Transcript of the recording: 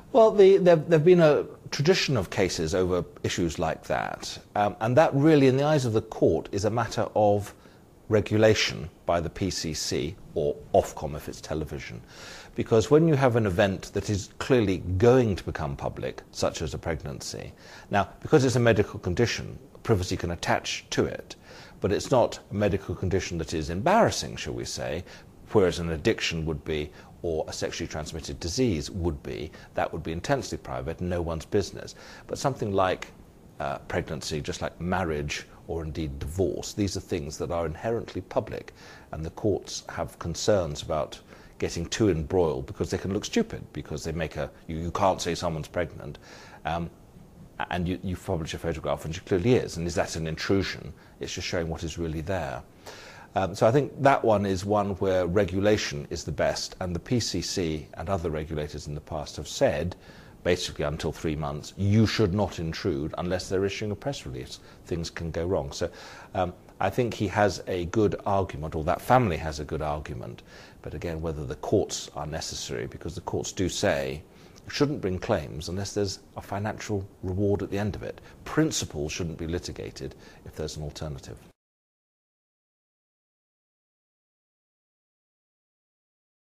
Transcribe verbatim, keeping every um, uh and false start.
Well, the, there have been a tradition of cases over issues like that, um, and that really, in the eyes of the court, is a matter of regulation by the P C C, or Ofcom if it's television. Because when you have an event that is clearly going to become public, such as a pregnancy, now, because it's a medical condition, privacy can attach to it, but it's not a medical condition that is embarrassing, shall we say, whereas an addiction would be, or a sexually transmitted disease would be. That would be intensely private and no one's business. But something like uh, pregnancy, just like marriage or indeed divorce, these are things that are inherently public, and the courts have concerns about getting too embroiled because they can look stupid, because they make a, you, you can't say someone's pregnant, um, and you, you publish a photograph and she clearly is, and is that an intrusion? It's just showing what is really there. Um, so I think that one is one where regulation is the best, and the P C C and other regulators in the past have said, basically until three months, you should not intrude unless they're issuing a press release. Things can go wrong. So um, I think he has a good argument, or that family has a good argument, but again, whether the courts are necessary, because the courts do say you shouldn't bring claims unless there's a financial reward at the end of it. Principles shouldn't be litigated if there's an alternative.